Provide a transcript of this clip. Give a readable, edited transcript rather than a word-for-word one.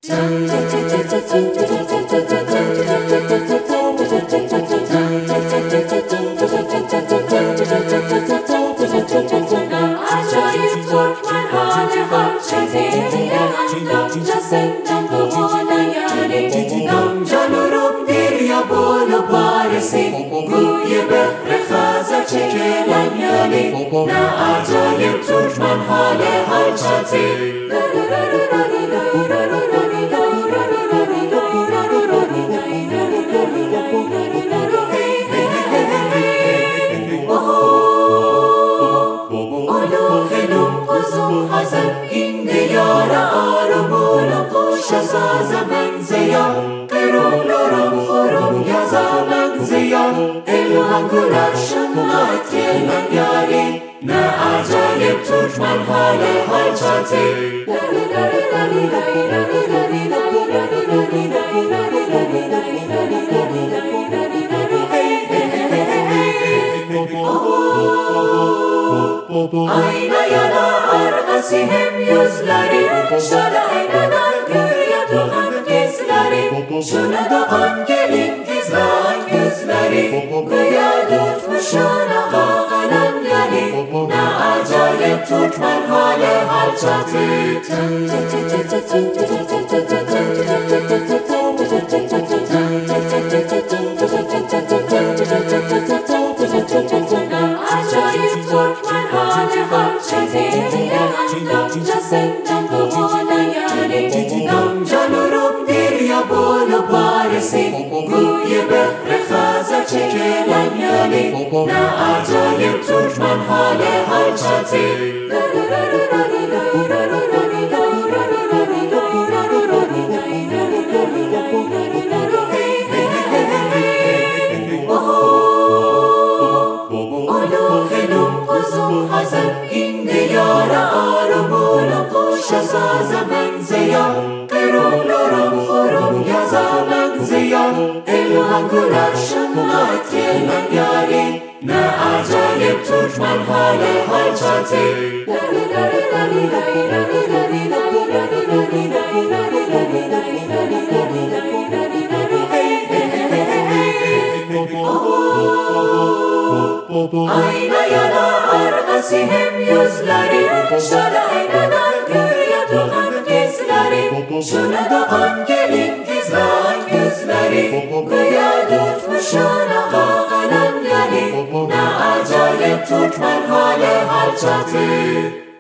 عجایب ترکمن حال هر چیزی نامجا سندن بمانیانی نامجا نروب دیر یا بولو پارسی گوی بحر خزر چکلنیانی نه عجایب ترکمن حال هر چیزی این دیار آرمون خوش ساز منزیا قرون رم خورم یزا منزیا الهان گلرشن ناتی نمیاری نه عجایب ترکمن حال حال چاتی ayna yanar hem yüzleri şöyle aynadan görüyor doğan gözleri şuna doğan gelin gizlen yüzleri güya tutmuş ona bağlanan yani ne acayip Türkmen hale hal çatı acayip Türkmen hali hal çatı نامجا سندن بمانیانی نامجا نروب دیر یا بولو پارسی گوی بحر خزر چکلنیانی نه عجایب ترکمن حال حال چاتی این دیار آرمون خوش ساز منزیا قرون رم خورم یزا منزیا الهان گلرشن ناتی نمیاری نه عجایب ترکمن حال حال چاتی ayna yanar hem yüzleri şöyle aynadan görüyor doğan gözleri şuna doğan gelin gizlen yüzleri güya tutmuş ona bağlanan yani ne acayip Türkmen hale hal çatı